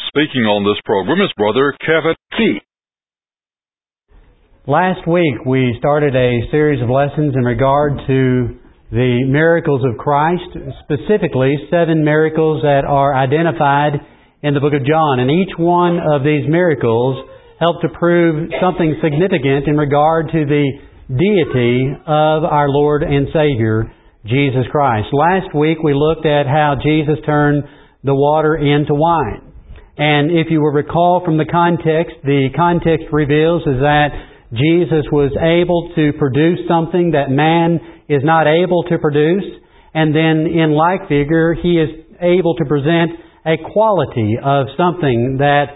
speaking on this program is Brother Kevin Key. Last week we started a series of lessons in regard to the miracles of Christ, specifically 7 miracles that are identified in the book of John. And each one of these miracles helped to prove something significant in regard to the deity of our Lord and Savior, Jesus Christ. Last week we looked at how Jesus turned the water into wine. And if you will recall from the context reveals is that Jesus was able to produce something that man is not able to produce. And then in like figure, He is able to present a quality of something that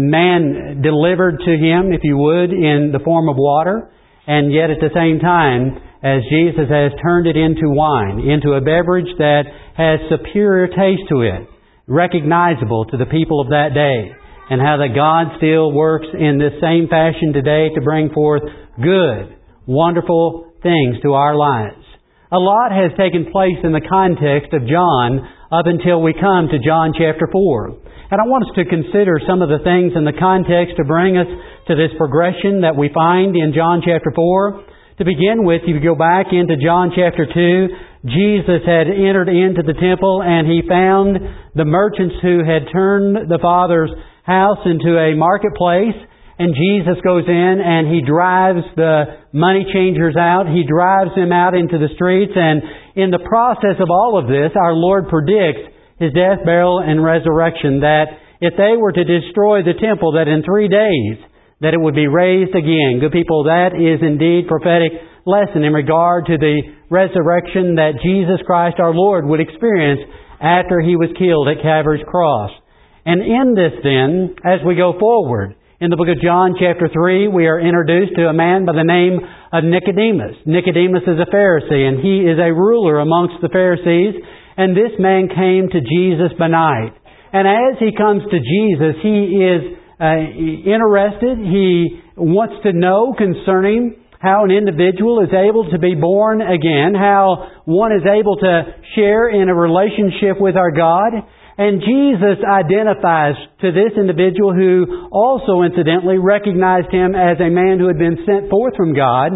man delivered to Him, if you would, in the form of water. And yet at the same time, as Jesus has turned it into wine, into a beverage that has superior taste to it, recognizable to the people of that day, and how that God still works in this same fashion today to bring forth good, wonderful things to our lives. A lot has taken place in the context of John up until we come to John chapter 4. And I want us to consider some of the things in the context to bring us to this progression that we find in John chapter 4. To begin with, if you go back into John chapter 2, Jesus had entered into the temple and He found the merchants who had turned the Father's house into a marketplace. And Jesus goes in and He drives the money changers out. He drives them out into the streets. And in the process of all of this, our Lord predicts His death, burial, and resurrection, that if they were to destroy the temple, that in 3 days, that it would be raised again. Good people, that is indeed prophetic lesson in regard to the resurrection that Jesus Christ our Lord would experience after He was killed at Calvary's cross. And in this then, as we go forward, in the book of John chapter 3, we are introduced to a man by the name of Nicodemus. Nicodemus is a Pharisee, and he is a ruler amongst the Pharisees. And this man came to Jesus by night. And as he comes to Jesus, he is interested. He wants to know concerning how an individual is able to be born again, how one is able to share in a relationship with our God. And Jesus identifies to this individual, who also incidentally recognized him as a man who had been sent forth from God.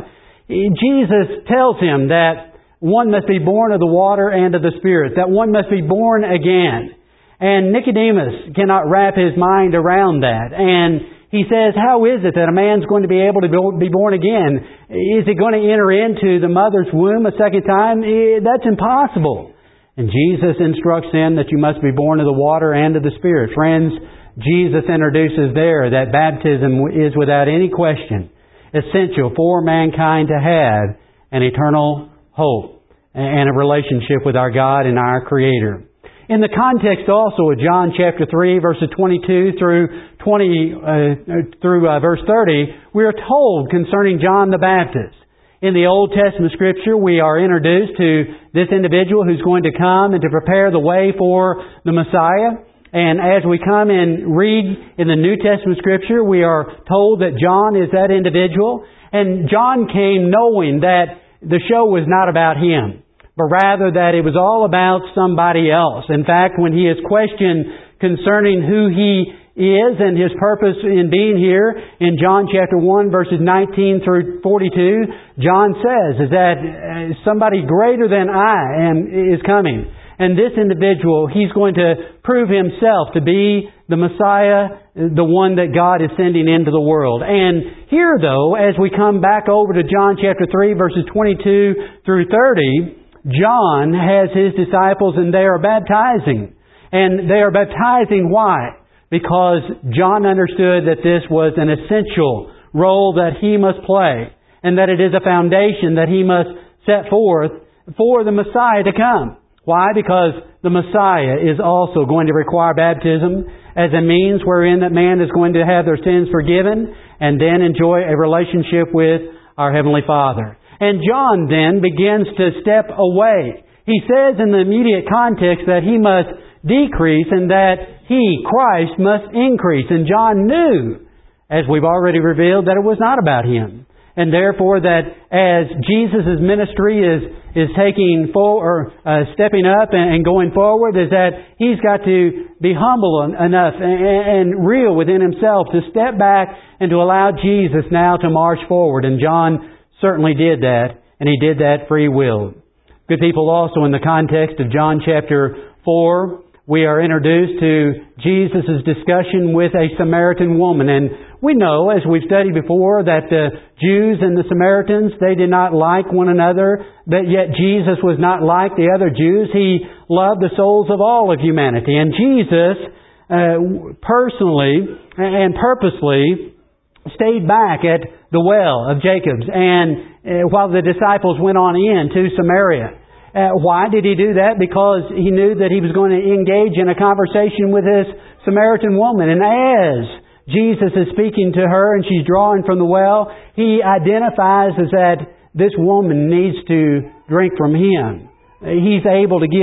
Jesus tells him that one must be born of the water and of the Spirit, that one must be born again. And Nicodemus cannot wrap his mind around that. And he says, how is it that a man's going to be able to be born again? Is he going to enter into the mother's womb a second time? That's impossible. And Jesus instructs him that you must be born of the water and of the Spirit. Friends, Jesus introduces there that baptism is without any question essential for mankind to have an eternal hope and a relationship with our God and our Creator. In the context also of John chapter 3, verses 22 through verse 30, we are told concerning John the Baptist. In the Old Testament Scripture, we are introduced to this individual who's going to come and to prepare the way for the Messiah. And as we come and read in the New Testament Scripture, we are told that John is that individual. And John came knowing that the show was not about him, but rather that it was all about somebody else. In fact, when he is questioned concerning who he is and his purpose in being here, in John chapter 1, verses 19 through 42, John says is that somebody greater than I am is coming. And this individual, he's going to prove himself to be the Messiah, the one that God is sending into the world. And here, though, as we come back over to John chapter 3, verses 22 through 30, John has his disciples and they are baptizing. And they are baptizing why? Because John understood that this was an essential role that he must play, and that it is a foundation that he must set forth for the Messiah to come. Why? Because the Messiah is also going to require baptism as a means wherein that man is going to have their sins forgiven and then enjoy a relationship with our Heavenly Father. And John then begins to step away. He says in the immediate context that he must decrease and that He, Christ, must increase. And John knew, as we've already revealed, that it was not about Him. And therefore that as Jesus' ministry is taking forward, stepping up and going forward, is that He's got to be humble enough and real within Himself to step back and to allow Jesus now to march forward. And John certainly did that, and he did that free will. Good people, also in the context of John chapter 4, we are introduced to Jesus' discussion with a Samaritan woman. And we know, as we've studied before, that the Jews and the Samaritans, they did not like one another, but yet Jesus was not like the other Jews. He loved the souls of all of humanity. And Jesus personally and purposely stayed back at the well of Jacob's and while the disciples went on in to Samaria. Why did He do that? Because He knew that He was going to engage in a conversation with this Samaritan woman. And as Jesus is speaking to her and she's drawing from the well, He identifies as that this woman needs to drink from Him. He's able to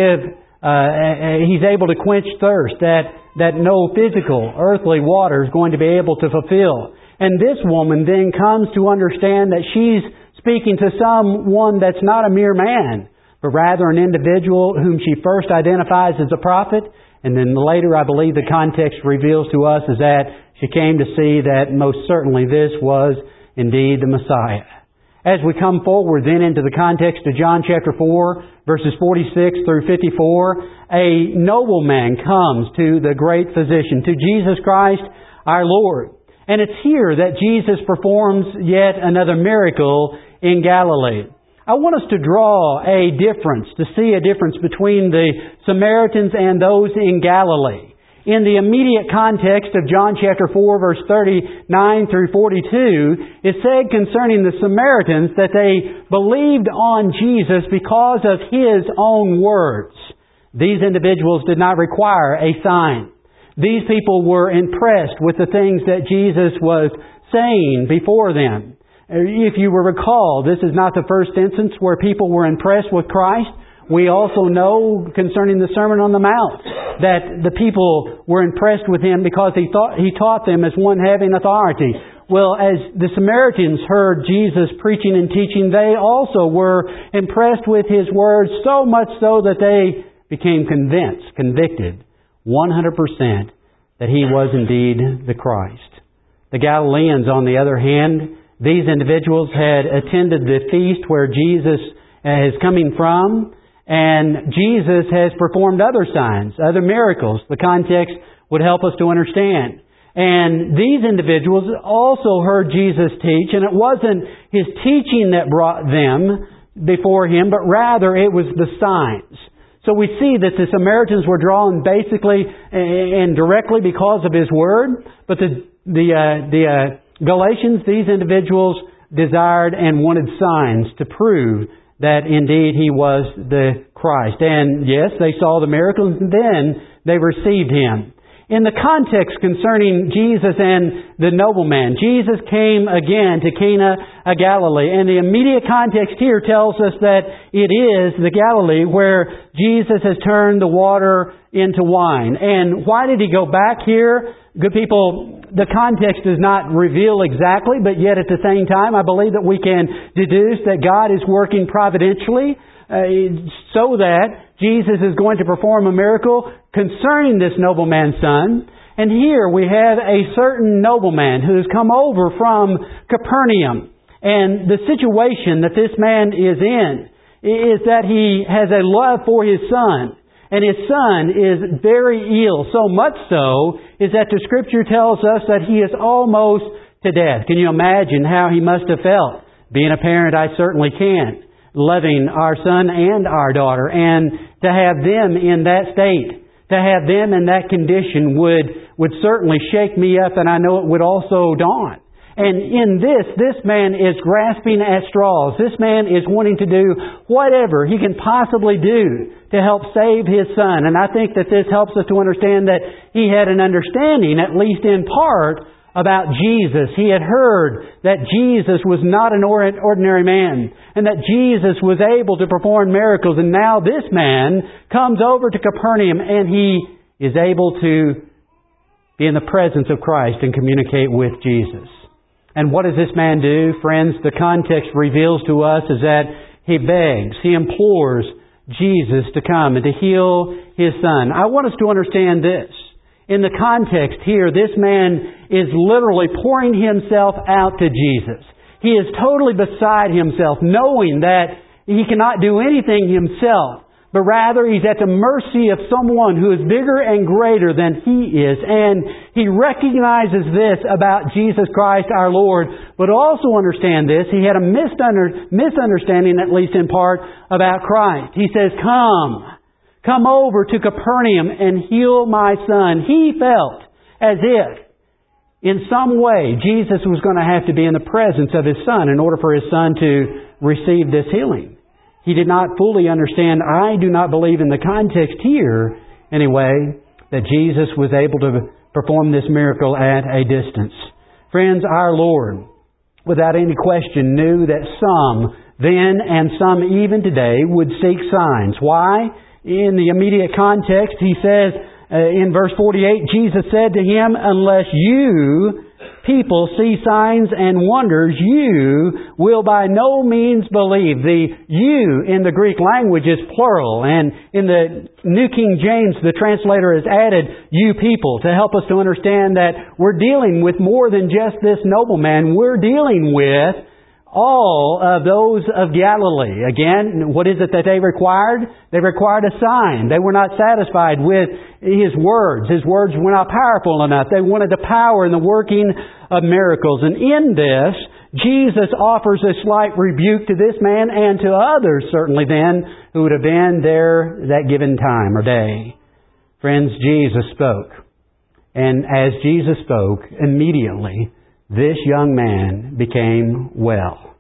He's able to quench thirst that no physical, earthly water is going to be able to fulfill. And this woman then comes to understand that she's speaking to someone that's not a mere man, but rather an individual whom she first identifies as a prophet. And then later, I believe the context reveals to us is that she came to see that most certainly this was indeed the Messiah. As we come forward then into the context of John chapter 4, verses 46 through 54, a nobleman comes to the great physician, to Jesus Christ our Lord. And it's here that Jesus performs yet another miracle in Galilee. I want us to draw a difference, to see a difference between the Samaritans and those in Galilee. In the immediate context of John chapter 4, verse 39 through 42, it said concerning the Samaritans that they believed on Jesus because of His own words. These individuals did not require a sign. These people were impressed with the things that Jesus was saying before them. If you will recall, this is not the first instance where people were impressed with Christ. We also know concerning the Sermon on the Mount that the people were impressed with Him because He taught them as one having authority. Well, as the Samaritans heard Jesus preaching and teaching, they also were impressed with His words, so much so that they became convicted 100% that He was indeed the Christ. The Galileans, on the other hand, these individuals had attended the feast where Jesus is coming from, and Jesus has performed other signs, other miracles. The context would help us to understand. And these individuals also heard Jesus teach, and it wasn't His teaching that brought them before Him, but rather it was the signs. So we see that the Samaritans were drawn basically and directly because of His Word, but the Galatians, these individuals desired and wanted signs to prove that indeed He was the Christ. And yes, they saw the miracles and then they received Him. In the context concerning Jesus and the nobleman, Jesus came again to Cana of Galilee. And the immediate context here tells us that it is the Galilee where Jesus has turned the water into wine. And why did He go back here? Good people, the context does not reveal exactly, but yet at the same time, I believe that we can deduce that God is working providentially so that Jesus is going to perform a miracle concerning this nobleman's son. And here we have a certain nobleman who has come over from Capernaum. And the situation that this man is in is that he has a love for his son. And his son is very ill, so much so is that the Scripture tells us that he is almost to death. Can you imagine how he must have felt? Being a parent, I certainly can. Loving our son and our daughter. And to have them in that state, to have them in that condition would certainly shake me up, and I know it would also daunt. And in this man is grasping at straws. This man is wanting to do whatever he can possibly do to help save his son. And I think that this helps us to understand that he had an understanding, at least in part, about Jesus. He had heard that Jesus was not an ordinary man, and that Jesus was able to perform miracles. And now this man comes over to Capernaum, and he is able to be in the presence of Christ and communicate with Jesus. And what does this man do? Friends, the context reveals to us is that he begs, he implores Jesus to come and to heal his son. I want us to understand this. In the context here, this man is literally pouring himself out to Jesus. He is totally beside himself, knowing that he cannot do anything himself, but rather he's at the mercy of someone who is bigger and greater than he is. And he recognizes this about Jesus Christ our Lord, but also understand this. He had a misunderstanding, at least in part, about Christ. He says, Come over to Capernaum and heal my son. He felt as if in some way Jesus was going to have to be in the presence of his son in order for his son to receive this healing. He did not fully understand. I do not believe in the context here, anyway, that Jesus was able to perform this miracle at a distance. Friends, our Lord, without any question, knew that some then and some even today would seek signs. Why? In the immediate context, he says in verse 48, Jesus said to him, unless you people see signs and wonders, you will by no means believe. The you in the Greek language is plural, and in the New King James, the translator has added you people to help us to understand that we're dealing with more than just this nobleman. We're dealing with all of those of Galilee. Again, what is it that they required? They required a sign. They were not satisfied with His words. His words were not powerful enough. They wanted the power and the working of miracles. And in this, Jesus offers a slight rebuke to this man and to others, certainly then, who would have been there that given time or day. Friends, Jesus spoke. And as Jesus spoke, immediately, this young man became well.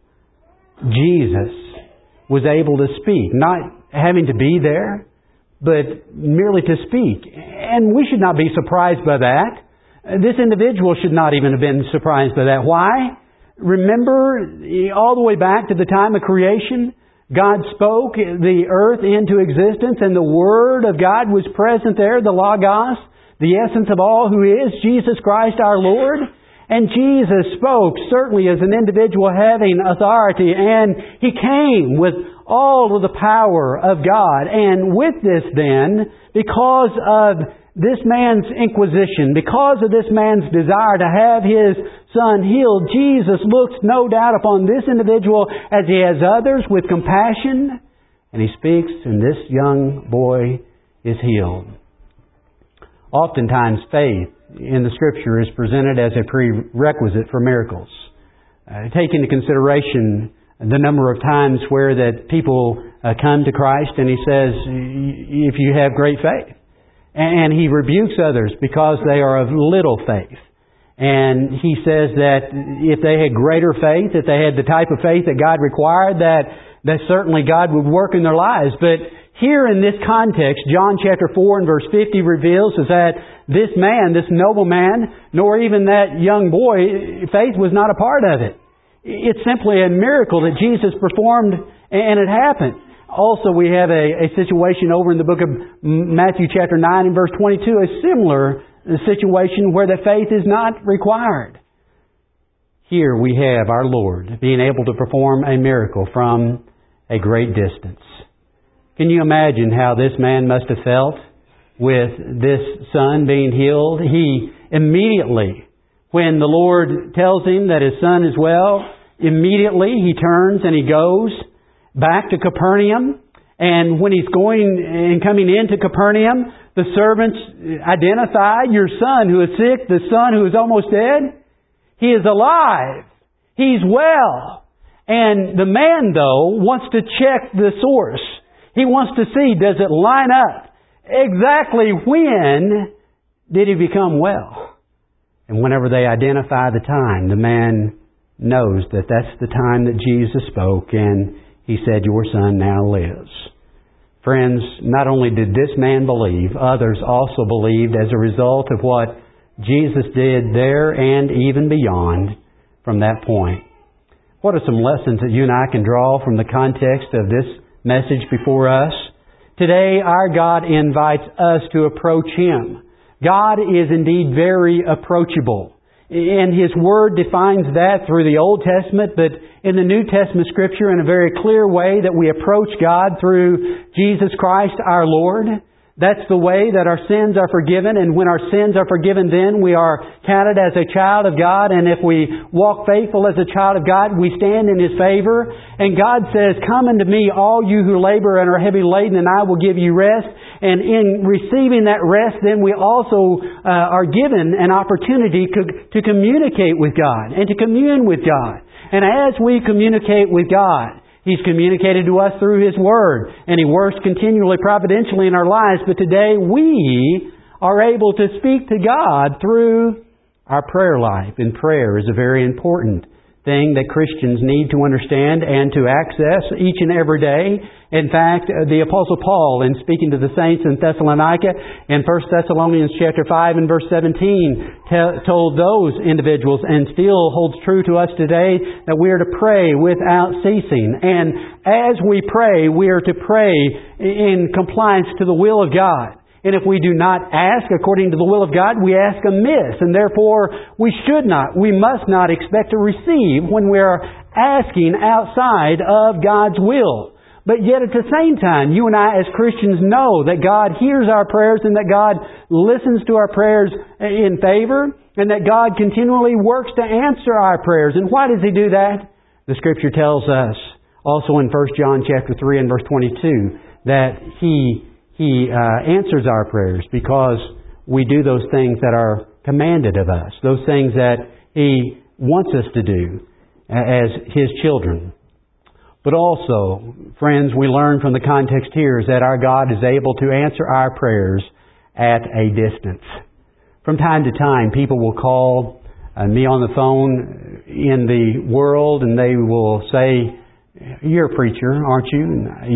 Jesus was able to speak, not having to be there, but merely to speak. And we should not be surprised by that. This individual should not even have been surprised by that. Why? Remember, all the way back to the time of creation, God spoke the earth into existence, and the Word of God was present there, the Logos, the essence of all who is Jesus Christ our Lord. And Jesus spoke, certainly as an individual having authority, and He came with all of the power of God. And with this then, because of this man's inquisition, because of this man's desire to have his son healed, Jesus looks no doubt upon this individual as He has others with compassion, and He speaks, and this young boy is healed. Oftentimes faith in the Scripture is presented as a prerequisite for miracles. Take into consideration the number of times where that people come to Christ and He says, if you have great faith. And He rebukes others because they are of little faith. And He says that if they had greater faith, if they had the type of faith that God required, that certainly God would work in their lives. But here in this context, John chapter 4 and verse 50 reveals is that this man, this nobleman, nor even that young boy, faith was not a part of it. It's simply a miracle that Jesus performed, and it happened. Also, we have a situation over in the book of Matthew chapter 9 and verse 22, a similar situation where the faith is not required. Here we have our Lord being able to perform a miracle from a great distance. Can you imagine how this man must have felt with this son being healed? He immediately, when the Lord tells him that his son is well, immediately he turns and he goes back to Capernaum. And when he's going and coming into Capernaum, the servants identify your son who is sick, the son who is almost dead. He is alive. He's well. And the man, though, wants to check the source. He wants to see, does it line up? Exactly when did he become well? And whenever they identify the time, the man knows that that's the time that Jesus spoke, and He said, your son now lives. Friends, not only did this man believe, others also believed as a result of what Jesus did there and even beyond from that point. What are some lessons that you and I can draw from the context of this message before us? Today, our God invites us to approach Him. God is indeed very approachable. And His Word defines that through the Old Testament, but in the New Testament Scripture in a very clear way that we approach God through Jesus Christ our Lord. That's the way that our sins are forgiven, and when our sins are forgiven, then we are counted as a child of God, and if we walk faithful as a child of God, we stand in His favor. And God says, "Come unto me, all you who labor and are heavy laden, and I will give you rest." And in receiving that rest, then we also are given an opportunity to communicate with God and to commune with God. And as we communicate with God, He's communicated to us through His Word, and He works continually providentially in our lives. But today we are able to speak to God through our prayer life. And prayer is a very important thing that Christians need to understand and to access each and every day. In fact, the Apostle Paul, in speaking to the saints in Thessalonica, in 1 Thessalonians chapter 5 and verse 17, told those individuals, and still holds true to us today, that we are to pray without ceasing. And as we pray, we are to pray in compliance to the will of God. And if we do not ask according to the will of God, we ask amiss. And therefore, we must not expect to receive when we are asking outside of God's will. But yet at the same time, you and I as Christians know that God hears our prayers and that God listens to our prayers in favor, and that God continually works to answer our prayers. And why does He do that? The Scripture tells us also in 1 John chapter 3 and verse 22 that He answers our prayers because we do those things that are commanded of us, those things that He wants us to do as His children. But also, friends, we learn from the context here is that our God is able to answer our prayers at a distance. From time to time, people will call me on the phone in the world and they will say, "You're a preacher, aren't you?" And,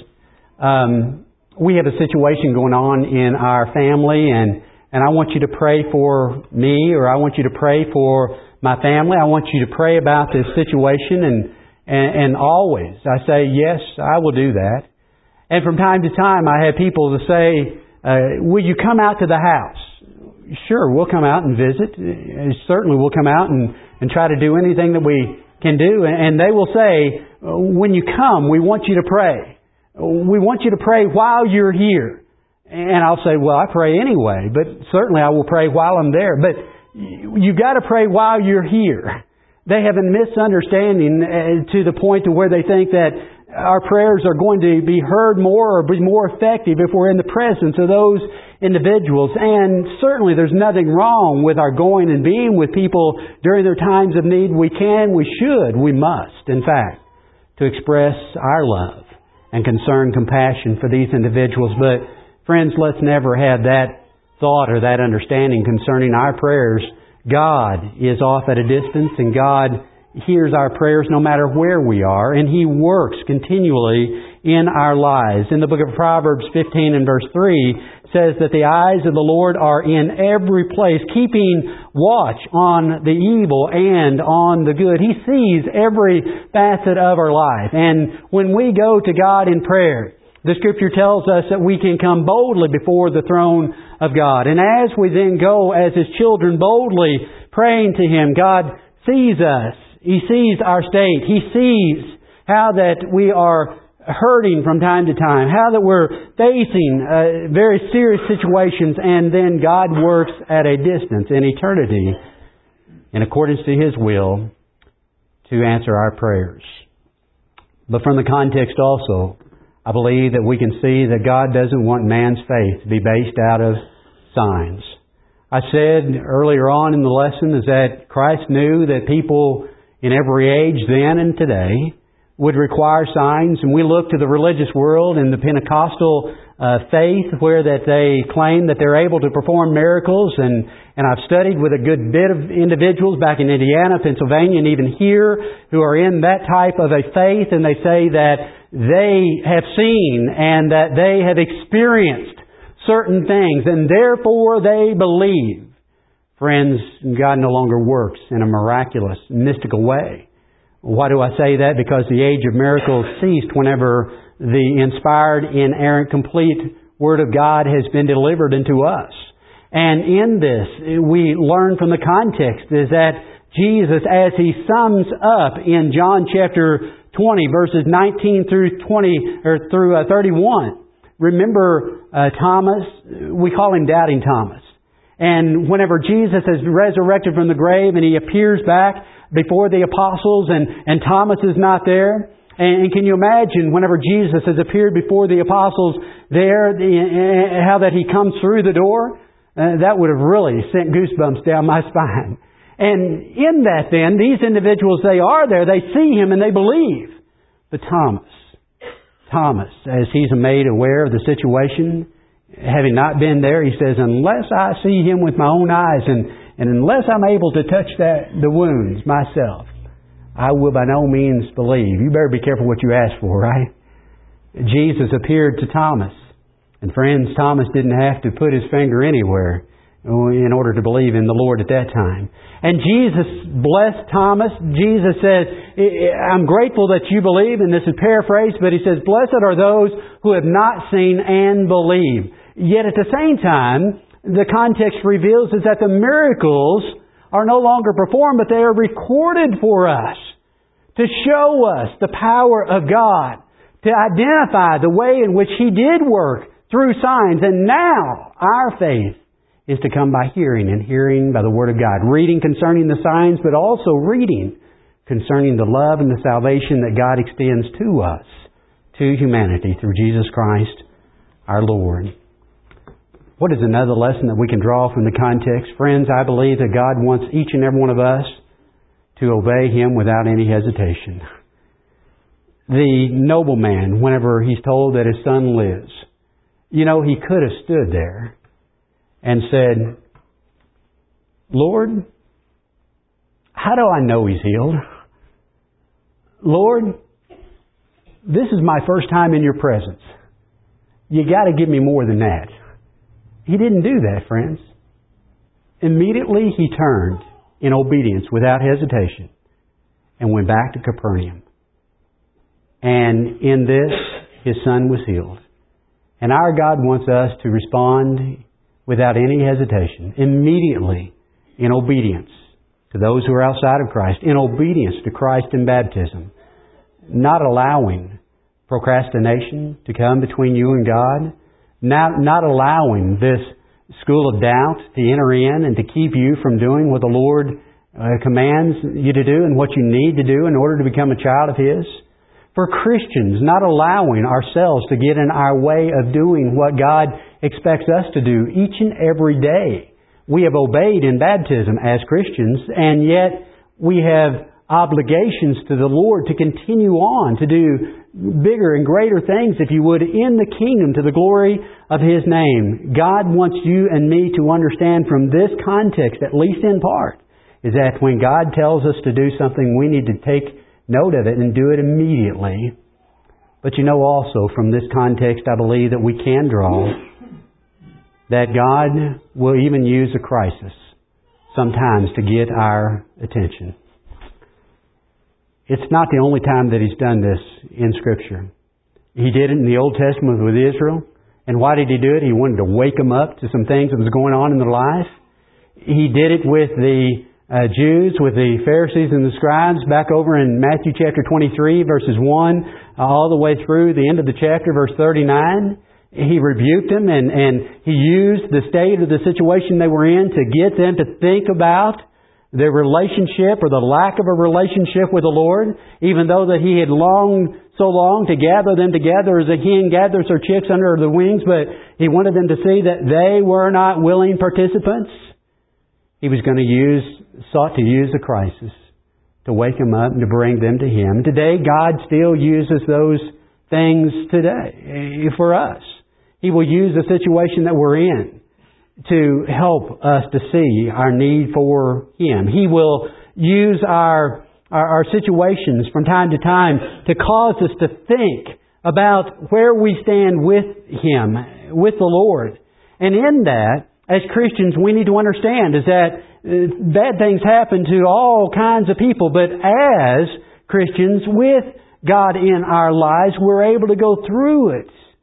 "Yes. We have a situation going on in our family and I want you to pray for me, or I want you to pray for my family. I want you to pray about this situation." And always I say, "Yes, I will do that." And from time to time I have people to say, "Will you come out to the house?" Sure, we'll come out and visit. Certainly we'll come out and try to do anything that we can do. And they will say, "When you come, we want you to pray. We want you to pray while you're here." And I'll say, "Well, I pray anyway, but certainly I will pray while I'm there." But you've got to pray while you're here. They have a misunderstanding to the point to where they think that our prayers are going to be heard more or be more effective if we're in the presence of those individuals. And certainly there's nothing wrong with our going and being with people during their times of need. We can, we should, we must, in fact, to express our love and concern, compassion for these individuals. But friends, let's never have that thought or that understanding concerning our prayers. God is off at a distance, and God hears our prayers no matter where we are, and He works continually in our lives. In the book of Proverbs 15 and verse 3 says that the eyes of the Lord are in every place, keeping watch on the evil and on the good. He sees every facet of our life. And when we go to God in prayer, the Scripture tells us that we can come boldly before the throne of God. And as we then go as His children boldly praying to Him, God sees us. He sees our state. He sees how that we are hurting from time to time, how that we're facing very serious situations, and then God works at a distance in eternity in accordance to His will to answer our prayers. But from the context also, I believe that we can see that God doesn't want man's faith to be based out of signs. I said earlier on in the lesson is that Christ knew that people in every age then and today would require signs, and we look to the religious world and the Pentecostal faith where that they claim that they're able to perform miracles, and I've studied with a good bit of individuals back in Indiana, Pennsylvania, and even here who are in that type of a faith, and they say that they have seen and that they have experienced certain things, and therefore they believe. Friends, God no longer works in a miraculous, mystical way. Why do I say that? Because the age of miracles ceased whenever the inspired, inerrant, complete Word of God has been delivered unto us. And in this, we learn from the context is that Jesus, as He sums up in John chapter 20, verses 19 through 31. Remember Thomas? We call him Doubting Thomas. And whenever Jesus is resurrected from the grave and He appears back before the apostles and Thomas is not there. And can you imagine whenever Jesus has appeared before the apostles there, how that He comes through the door? That would have really sent goosebumps down my spine. And in that then, these individuals, they are there, they see Him and they believe. But Thomas, as he's made aware of the situation, having not been there, he says, unless I see Him with my own eyes and unless I'm able to touch the wounds myself, I will by no means believe. You better be careful what you ask for, right? Jesus appeared to Thomas. And friends, Thomas didn't have to put his finger anywhere in order to believe in the Lord at that time. And Jesus blessed Thomas. Jesus says, I'm grateful that you believe, and this is paraphrased, but He says, blessed are those who have not seen and believe. Yet at the same time, the context reveals is that the miracles are no longer performed, but they are recorded for us to show us the power of God, to identify the way in which He did work through signs. And now our faith is to come by hearing, and hearing by the Word of God. Reading concerning the signs, but also reading concerning the love and the salvation that God extends to us, to humanity, through Jesus Christ our Lord. What is another lesson that we can draw from the context? Friends, I believe that God wants each and every one of us to obey Him without any hesitation. The nobleman, whenever he's told that his son lives, he could have stood there and said, Lord, how do I know he's healed? Lord, this is my first time in your presence. You got to give me more than that. He didn't do that, friends. Immediately He turned in obedience without hesitation and went back to Capernaum. And in this, his son was healed. And our God wants us to respond without any hesitation, immediately in obedience to those who are outside of Christ, in obedience to Christ in baptism, not allowing procrastination to come between you and God, not allowing this school of doubt to enter in and to keep you from doing what the Lord commands you to do and what you need to do in order to become a child of His. For Christians, not allowing ourselves to get in our way of doing what God expects us to do each and every day. We have obeyed in baptism as Christians, and yet we have obligations to the Lord to continue on to do bigger and greater things, if you would, in the kingdom to the glory of His name. God wants you and me to understand from this context, at least in part, is that when God tells us to do something, we need to take note of it and do it immediately. But also from this context, I believe that we can draw that God will even use a crisis sometimes to get our attention. It's not the only time that He's done this in Scripture. He did it in the Old Testament with Israel. And why did He do it? He wanted to wake them up to some things that was going on in their life. He did it with the Jews, with the Pharisees and the scribes, back over in Matthew chapter 23, verses 1, all the way through the end of the chapter, verse 39. He rebuked them and He used the state of the situation they were in to get them to think about their relationship or the lack of a relationship with the Lord, even though that He had longed so long to gather them together as a hen gathers her chicks under the wings, but He wanted them to see that they were not willing participants. He was going to sought to use a crisis to wake them up and to bring them to Him. Today, God still uses those things today for us. He will use the situation that we're in to help us to see our need for Him. He will use our situations from time to time to cause us to think about where we stand with Him, with the Lord. And in that, as Christians, we need to understand is that bad things happen to all kinds of people, but as Christians, with God in our lives, we're able to go through it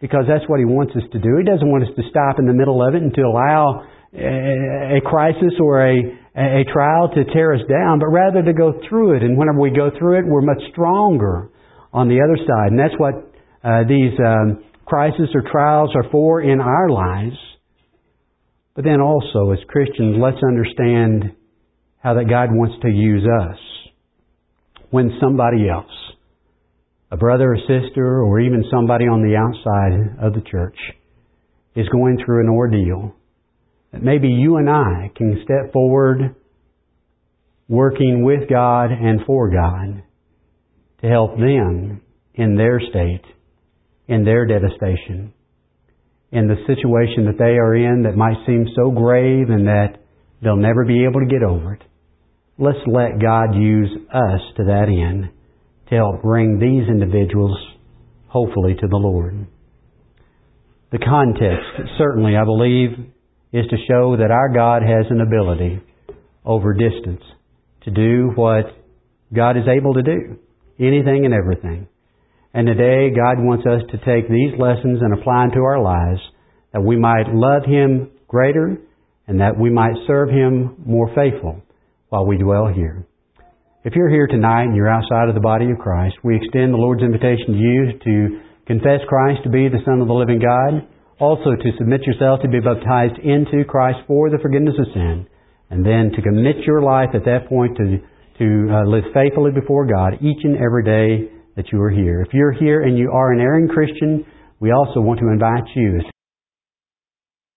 because that's what He wants us to do. He doesn't want us to stop in the middle of it and to allow a crisis or a trial to tear us down, but rather to go through it. And whenever we go through it, we're much stronger on the other side. And that's what these crises or trials are for in our lives. But then also, as Christians, let's understand how that God wants to use us when somebody else, a brother or sister, or even somebody on the outside of the church, is going through an ordeal, that maybe you and I can step forward working with God and for God to help them in their state, in their devastation, in the situation that they are in that might seem so grave and that they'll never be able to get over it. Let's let God use us to that end to help bring these individuals, hopefully, to the Lord. The context, certainly, I believe, is to show that our God has an ability over distance to do what God is able to do, anything and everything. And today, God wants us to take these lessons and apply them to our lives, that we might love Him greater and that we might serve Him more faithful while we dwell here. If you're here tonight and you're outside of the body of Christ, we extend the Lord's invitation to you to confess Christ to be the Son of the living God, also to submit yourself to be baptized into Christ for the forgiveness of sin, and then to commit your life at that point to live faithfully before God each and every day that you are here. If you're here and you are an erring Christian, we also want to invite you